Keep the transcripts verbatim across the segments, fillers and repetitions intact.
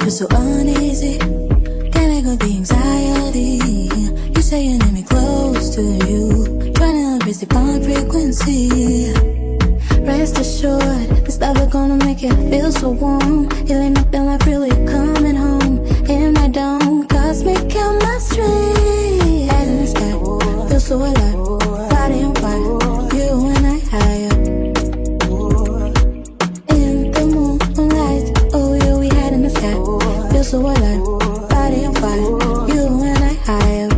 feel so uneasy. Can't let go the anxiety. You say you need me close to you, trying to raise the bond frequency. Rest assured, this love is gonna make it feel so warm. It ain't nothing like really coming home in my dome. Cosmic chemistry, head in the sky, feel so alive, body on fire. You and I higher in the moonlight. Oh, you we head in the sky, feel so alive, body on fire. You and I higher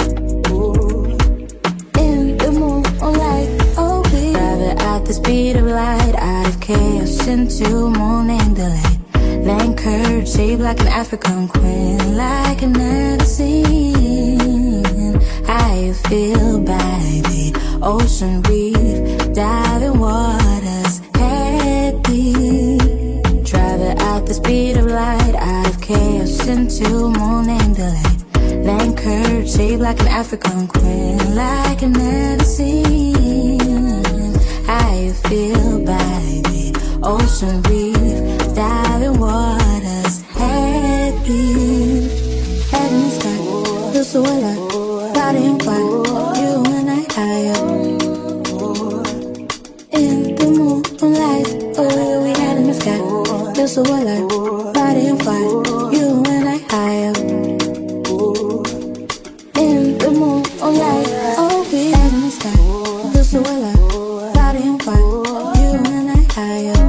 in the moonlight. Oh, we drive it at the speed of light, out of chaos into morning delight. Land curved, shaped like an African queen, like an never seen. How you feel by the ocean reef, diving waters, head deep. Drive it at the speed of light, out of chaos into morning delight. Land curved, shaped like an African queen, like an never seen. How you feel by the ocean reef, diving waters, head deep. Head in the sky, feel so alive, body on fire. You and I higher in the moonlight. Oh, we head in the sky, feel so alive, body on fire. You and I higher in the moonlight. Oh, we head in the sky, feel so alive, body on fire. You and I higher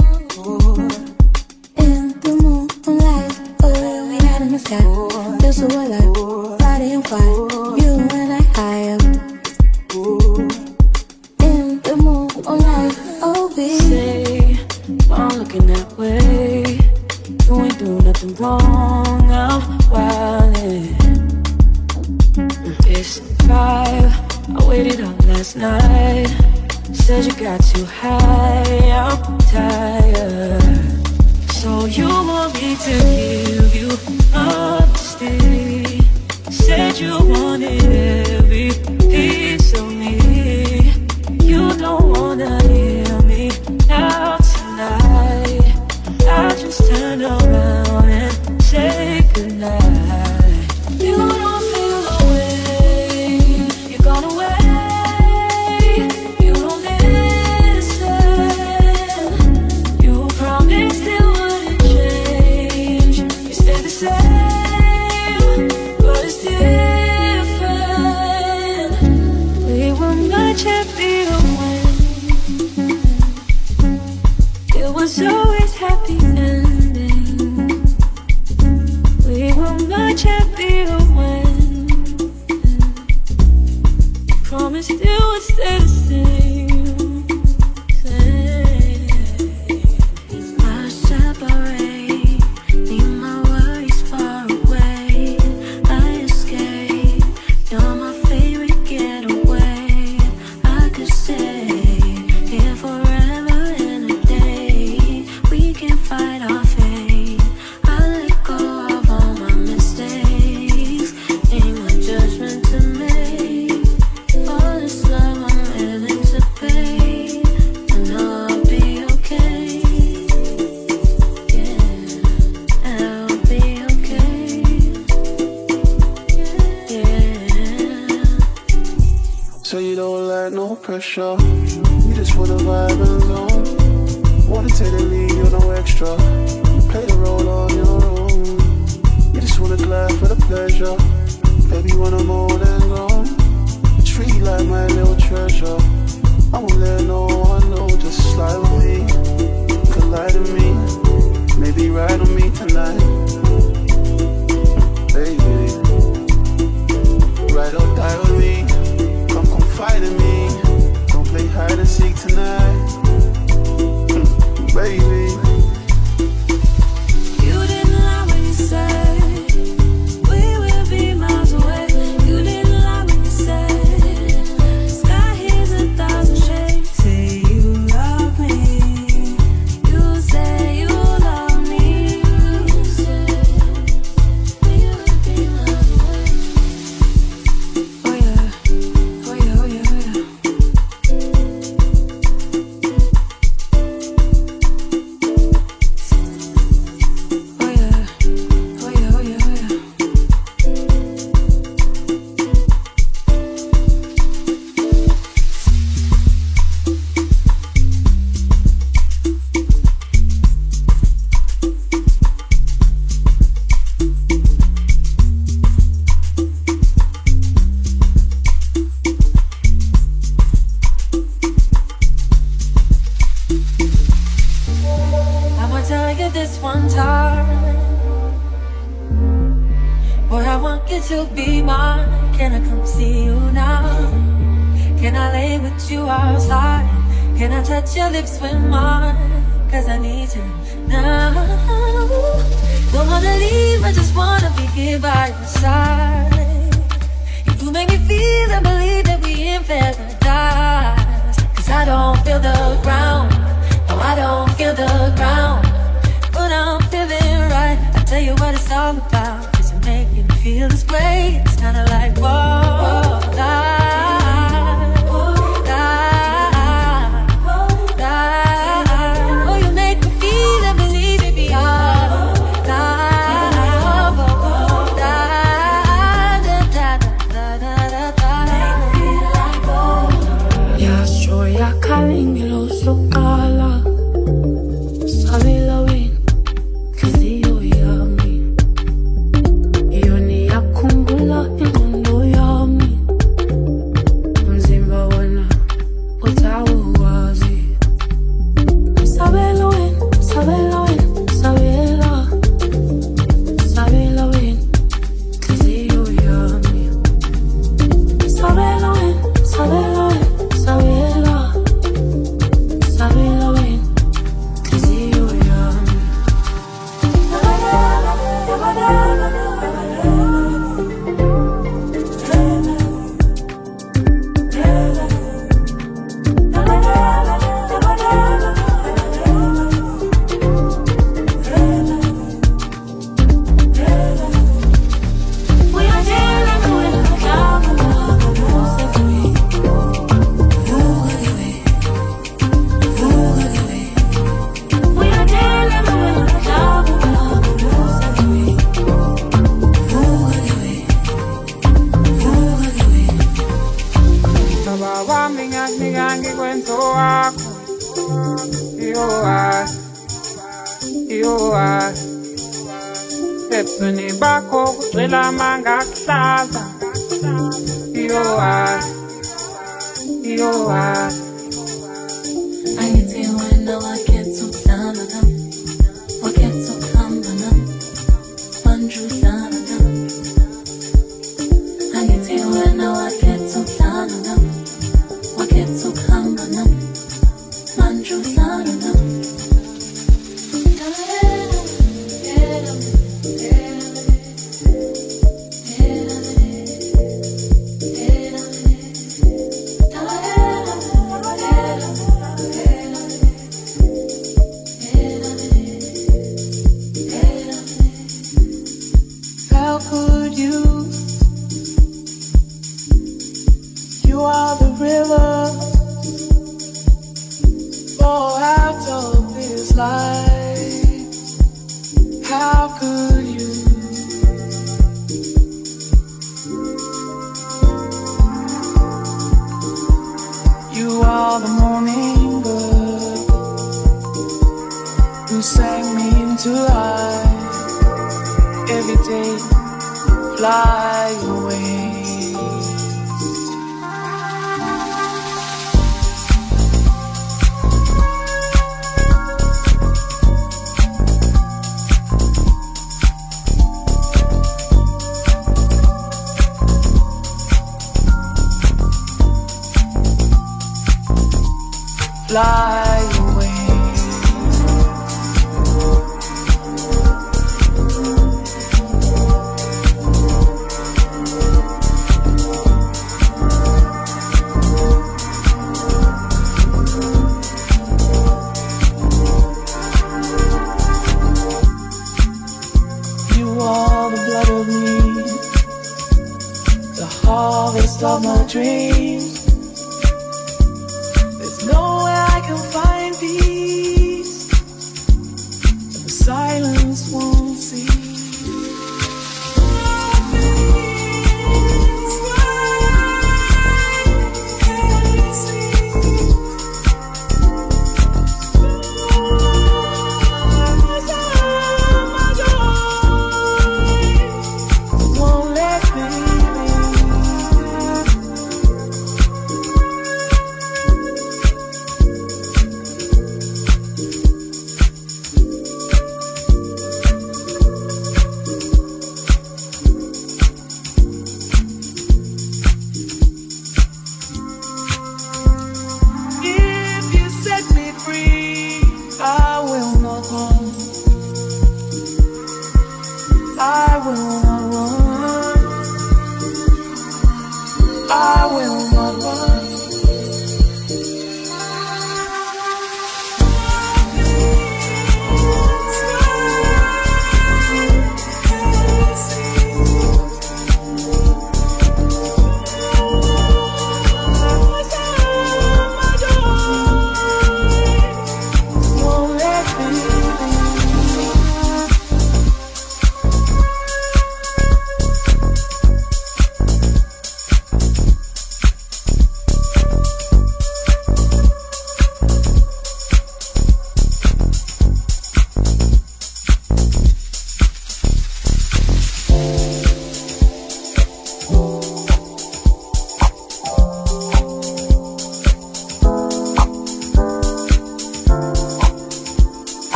in the moonlight. Oh, we head in the sky, feel so alive, body on fire. You and I higher in the moonlight. Oh, we say I'm looking that way. You ain't do nothing wrong, I'm wildin'. It's five, I waited up last night. Said you got too high, I'm tired. So you want me to give you honesty. Said you wanted every piece of me. You don't wanna hear me now tonight. I just turn around and say goodnight. You don't feel the way you're gone away. You don't listen. You promised it wouldn't change. You stay the same, but it's different. We were much happier when it was always happy ending. We were much happier when promised it would stay the same. Same. I separate, leave my worries far away. I escape, you're my favorite getaway. I could stay here forever and a day. We can fight our fate. I let go of all my mistakes. Ain't my judgment to make. All this love I'm willing to pay. I know I'll be okay. Yeah, I'll be okay. Yeah. So you don't like no pressure. You just wanna vibe and zone. Wanna take the lead, you're no extra. Play the role on your own. You just wanna glide for the pleasure. Baby, you wanna more than grown. Treat you like my little treasure. I won't let no one know. Just slide with me, collide with me. Maybe ride on me tonight. Baby, ride or die with me. Come confide in me. Don't play hide and seek tonight. this one time. Boy, I want you to be mine. Can I come see you now? Can I lay with you outside? Can I touch your lips with mine? Cause I need you now. Don't wanna leave, I just wanna be here by your side. You make me feel and believe that we in paradise. Cause I don't feel the ground. No, I don't feel the ground. But I'm feeling right. I tell you what it's all about. Cause you're making me feel this way. It's kinda like, whoa, life.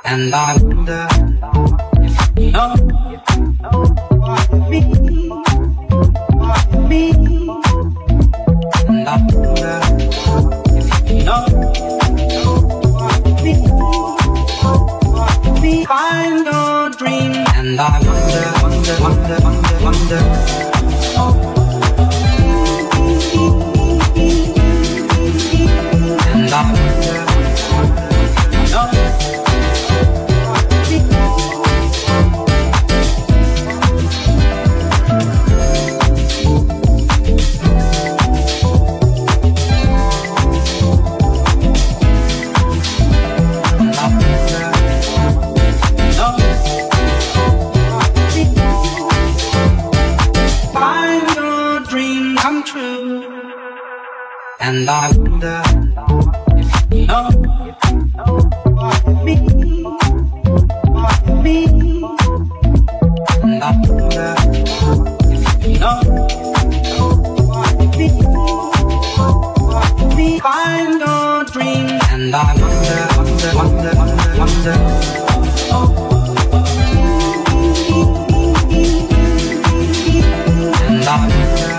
And I wonder if you know me, me. And I wonder if you know me, me. Find your dream. And I wonder, wonder, wonder, wonder, wonder. And I wonder, you know. And I wonder if you know me, me. And I wonder if you know me, me. Find your dream. And I wonder, wonder, wonder, wonder, wonder. And I wonder.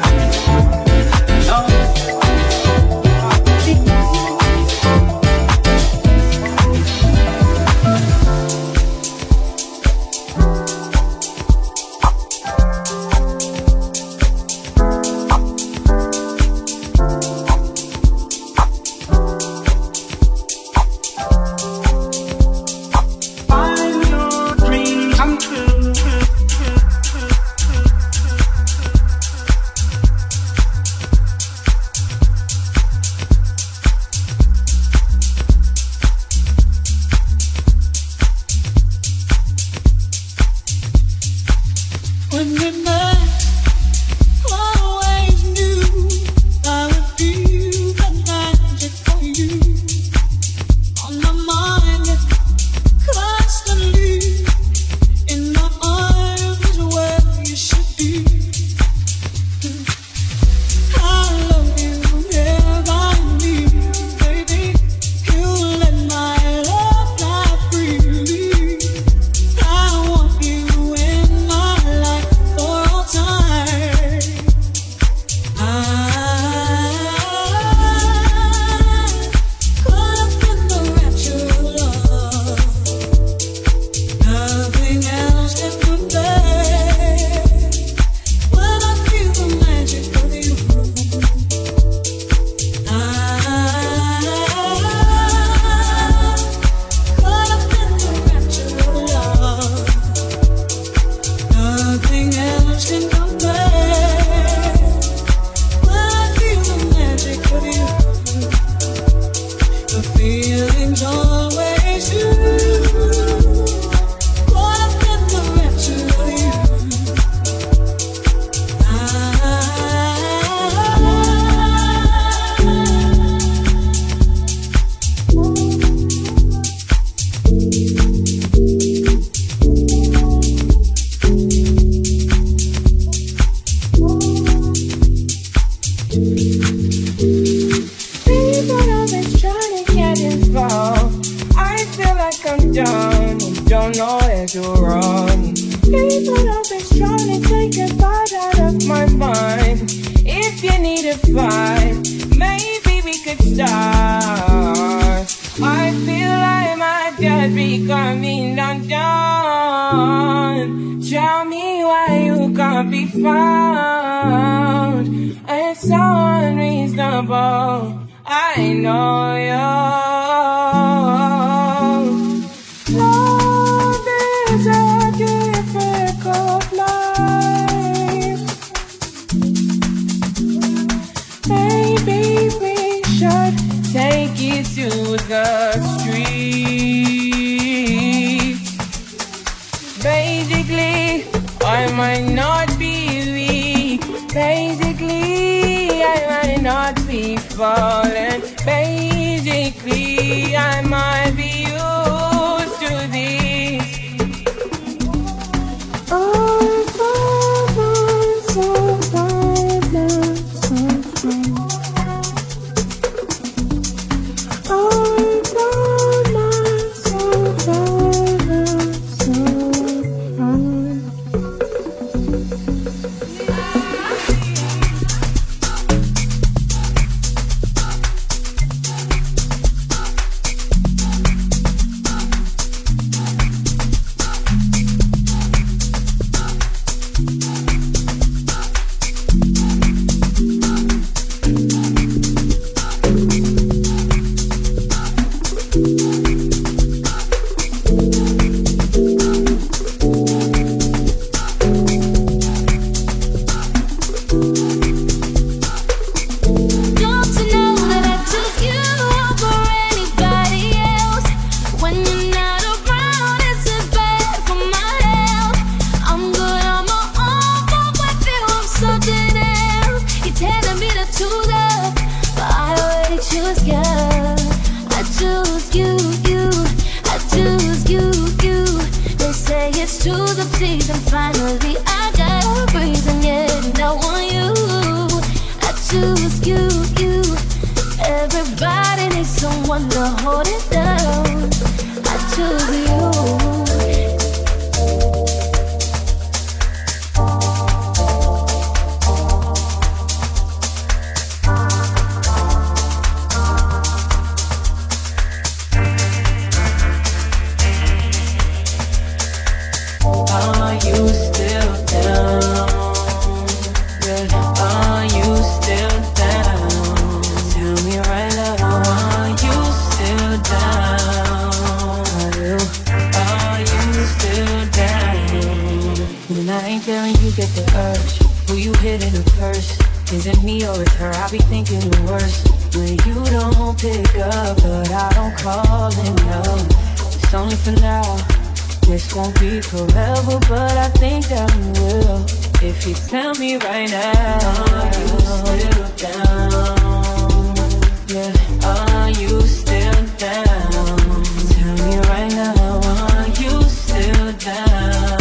Oh, the season. Finally, I got a reason, yeah, and I want you. I choose you, you. Everybody needs someone to hold it down. I choose you. Isn't me or it's her, I be thinking the worst. When you don't pick up, but I don't call enough. It's only for now, this won't be forever, but I think that we will. If you tell me right now, are you still down? Yeah, are you still down? Tell me right now, are you still down?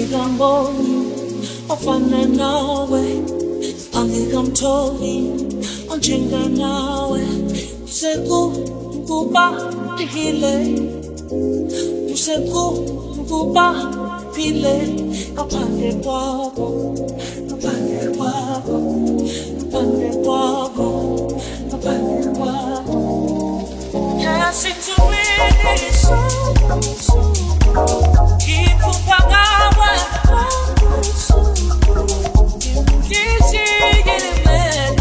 angikamboni ofana nawe, angikamtholi onjenganawe. Usekubahile, usekubahile ngaphandle kwakho, ngaphandle kwakho, ngaphandle kwakho, ngaphandle kwakho. Yes, it's really so, so. Keep up our so. Kiss it, get it back.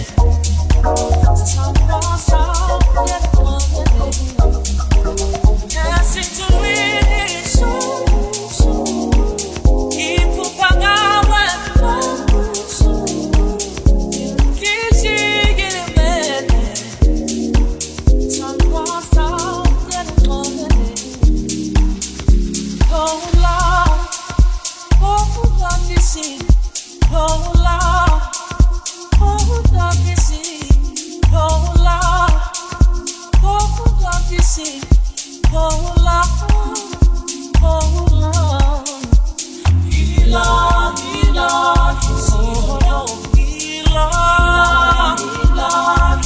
Someone saw, get one. Yes, it's really so, so. Keep up our so. Kiss it, get it back. Someone saw, get one. Oh Lord, oh God, this is, oh Lord, oh God, this is, oh Lord, oh God, this is, oh Lord, oh Lord. Lord, Lord, oh Lord, Lord, Lord,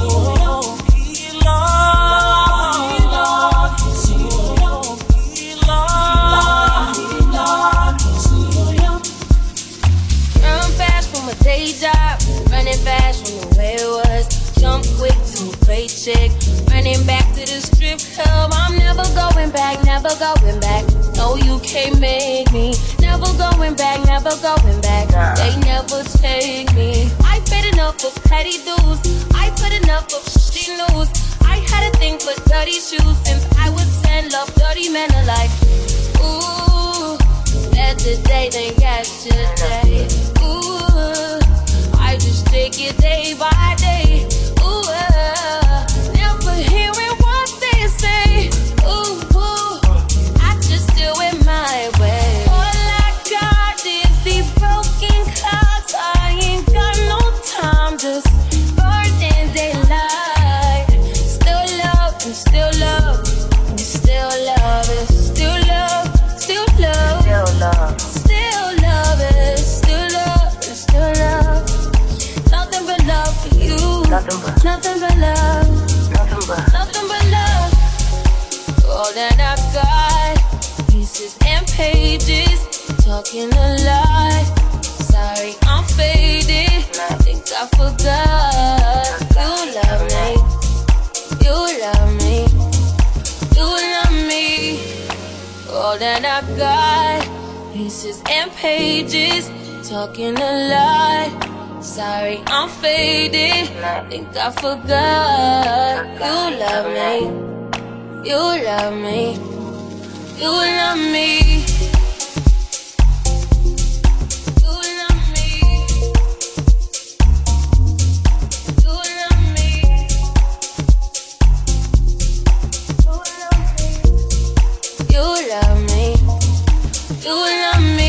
day job, running fast from the way it was. Jump quick to a paycheck, running back to the strip club. I'm never going back, never going back. No, you can't make me. Never going back, never going back. They never take me. I paid enough for petty dues. I put enough of shitty news. I had a thing for dirty shoes since I was ten. Love dirty men alike. Ooh, better day than yesterday. Ooh, I just take it day by day. Ooh, uh, never hearing what they say. Ooh, ooh, I just do it my way. All I got is these broken clouds. I ain't got no time, just burning daylight. Still love and still love and still love it. Still love, still love, still love, still love it. Still love and still love. Nothing but love for you. Nothing but, nothing but love. Nothing but, nothing but love. All that I've got, pieces and pages, talking a lie. Sorry, I'm faded. I think I forgot. You love me. You love me. You love me. All that I've got, pieces and pages, talking a lie. Sorry, I'm faded. Think I forgot. You love me. You love me. You love me. You love me. You love me. You love me. You love me.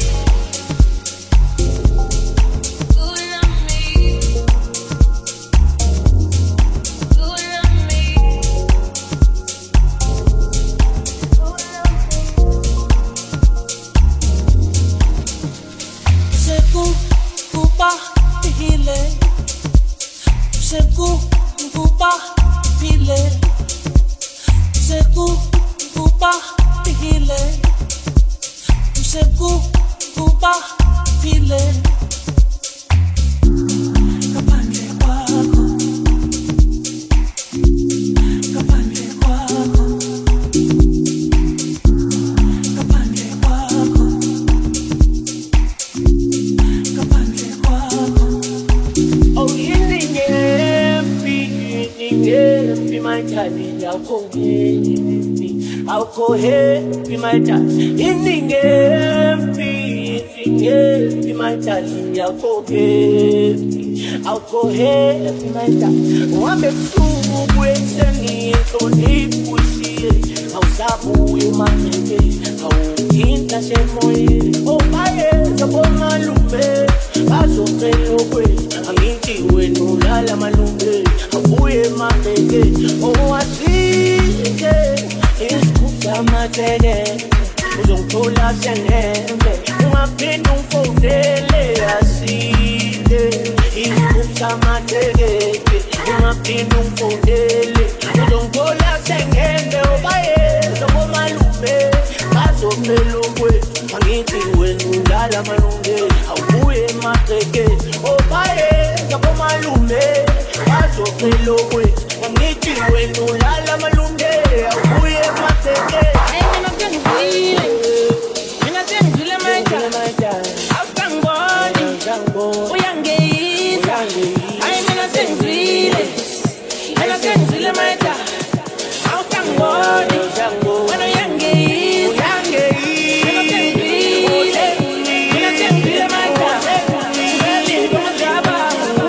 I'll go ahead, be my dad. In the game, be be my daddy. I'll go ahead, I'll go ahead, be my dad. One big fool, wait, and he don't need pussy. How sabu you man, how in the same way. Oh, my head, upon my lumbe. I don't pay no way. I'm into when you la my lumbe. How we my baby. Oh, I see again. It's my dad. uzongithola sengembe ungaphinde ungifondele asile isikusamateke ungaphinde ungifondele uzongithola sengembe obayeza komalume bazophela okwethu angithi wena undala malungelo awubuye emagcekeni obayeza komalume bazophela okwethu angithi wena ulala malungelo awubuye emagcekeni.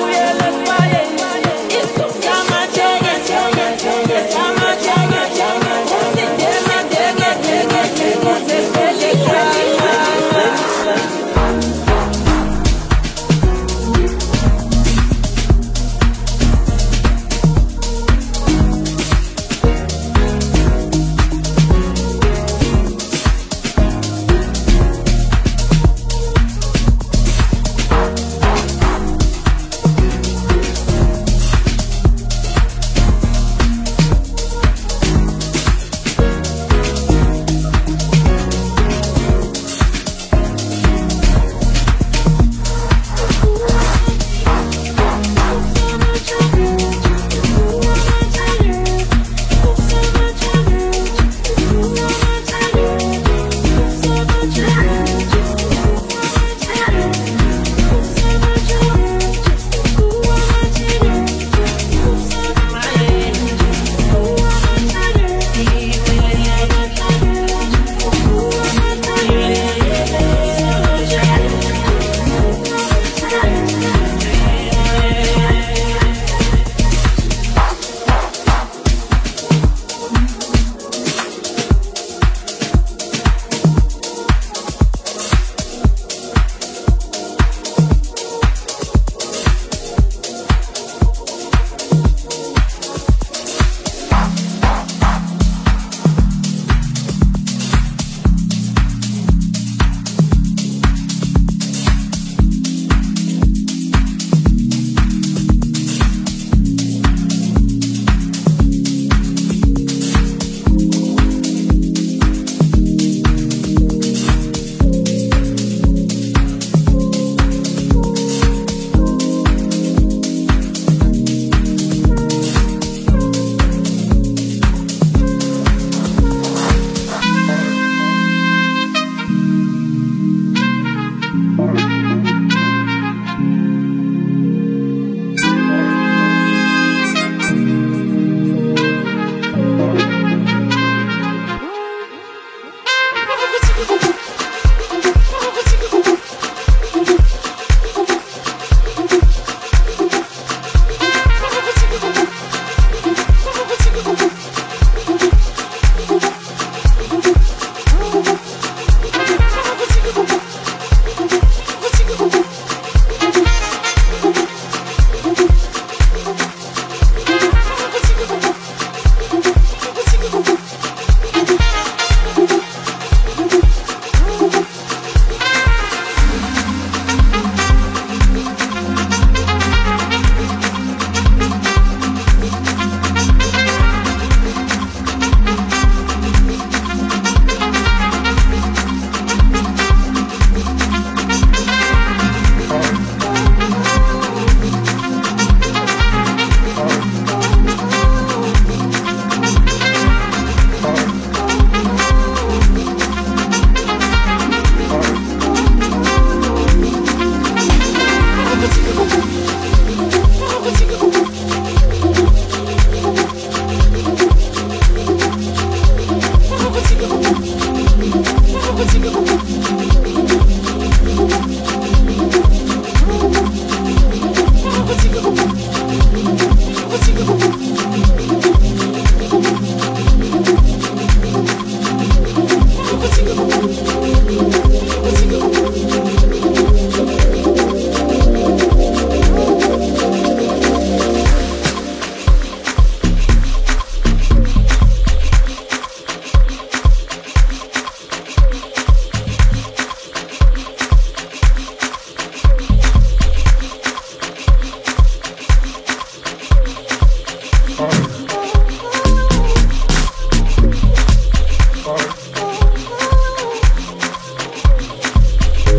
It's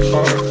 heart.